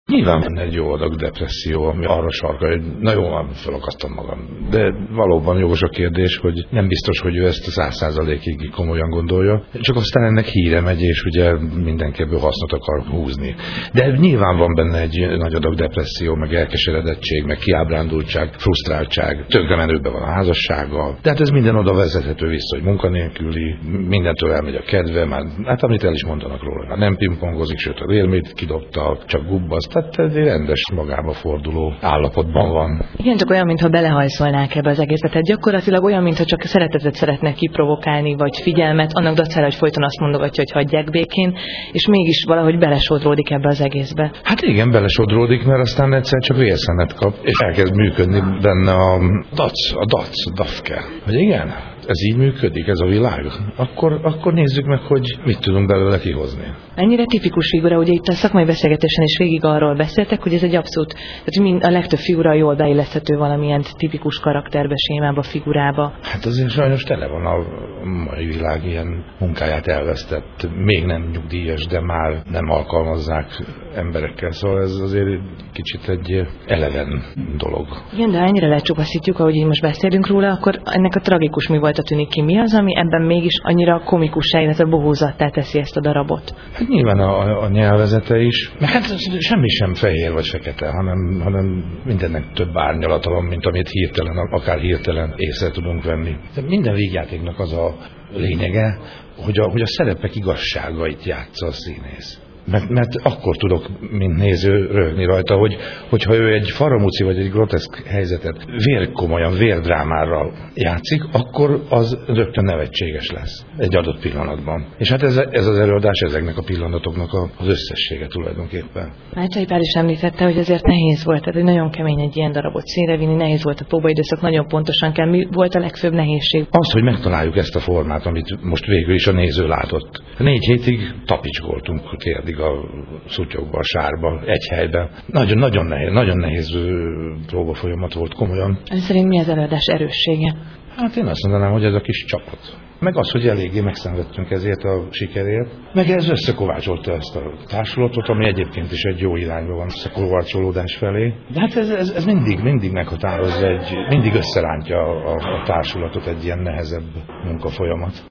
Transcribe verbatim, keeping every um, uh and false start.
Nyilván van egy jó adag depresszió, ami arra sarkal, hogy na jó, felakadtam magam. De valóban jogos a kérdés, hogy nem biztos, hogy ő ezt a száz százalékig komolyan gondolja, csak aztán ennek híre megy, és ugye mindenki ebből hasznot akar húzni. De nyilván van benne egy nagy adag depresszió, meg elkeseredettség, meg kiábrándultság, frusztráltság, tönkremenőben van a házassága. Tehát ez minden oda vezethető vissza, hogy munkanélküli, mindentől elmegy a kedve, már, hát amit el is mondanak róla, már nem pingpongozik, sőt a vérmét kidobta, csak gubbaszt. Tehát egy rendes magába forduló állapotban van. Igen, csak olyan, mintha belehajszolnák ebbe az egészbe. Tehát gyakorlatilag olyan, mintha csak szeretetet szeretne kiprovokálni, vagy figyelmet, annak dacára, hogy folyton azt mondogatja, hogy hagyják békén, és mégis valahogy belesodródik ebbe az egészbe. Hát igen, belesodródik, mert aztán egyszer csak vérszenet kap, és elkezd működni benne a dac, a dac, dafke. Hogy igen? Ez így működik, ez a világ? Akkor, akkor nézzük meg, hogy mit tudunk belőle kihozni. Ennyire tipikus figura, ugye itt a szakmai beszélgetésen is végig arról beszéltek, hogy ez egy abszolút, tehát mind, a legtöbb figura jól beilleszthető valamilyen tipikus karakterbe, sémába, figurába. Hát azért sajnos tele van a mai világ ilyen munkáját elvesztett, még nem nyugdíjas, de már nem alkalmazzák emberekkel, szóval ez azért kicsit egy eleven dolog. Igen, de ennyire lecsupaszítjuk, ahogy így most beszélünk róla, akkor ennek a tragikus mi volt a tűnik ki. Mi az, ami ebben mégis annyira komikussá, illetve bohózattá teszi ezt a darabot? Hát nyilván a, a nyelvezete is, mert hát semmi sem fehér vagy fekete, hanem, hanem mindennek több árnyalata van, mint amit hirtelen, akár hirtelen észre tudunk venni. De minden vígjátéknak az a lényege, hogy a, hogy a szerepek igazságait játsza a színész. Mert, mert akkor tudok, mint néző, röhögni rajta, hogy, hogyha ő egy faramúci vagy egy groteszk helyzetet vérkomolyan, vérdrámárral játszik, akkor az rögtön nevetséges lesz egy adott pillanatban. És hát ez, ez az előadás ezeknek a pillanatoknak az összessége tulajdonképpen. Mácsai Pál is említette, hogy azért nehéz volt, tehát hogy nagyon kemény egy ilyen darabot színre vinni, nehéz volt a próbaidőszak, nagyon pontosan kell. Mi volt a legfőbb nehézség? Az, hogy megtaláljuk ezt a formát, amit most végül is a néző látott. Négy hétig tapicskoltunk térdig a szutyokba, a sárba, egy helyben. Nagyon, nagyon nehéz, nagyon nehéz próbafolyamat volt, komolyan. Ez szerint mi az előadás erőssége? Hát én azt mondanám, hogy ez a kis csapat. Meg az, hogy eléggé megszenvedtünk ezért a sikerért. Meg ez összekovácsolta ezt a társulatot, ami egyébként is egy jó irányba van összekovácsolódás felé. De hát ez, ez, ez mindig, mindig meghatározza, egy, mindig összerántja a, a, a társulatot egy ilyen nehezebb munkafolyamat.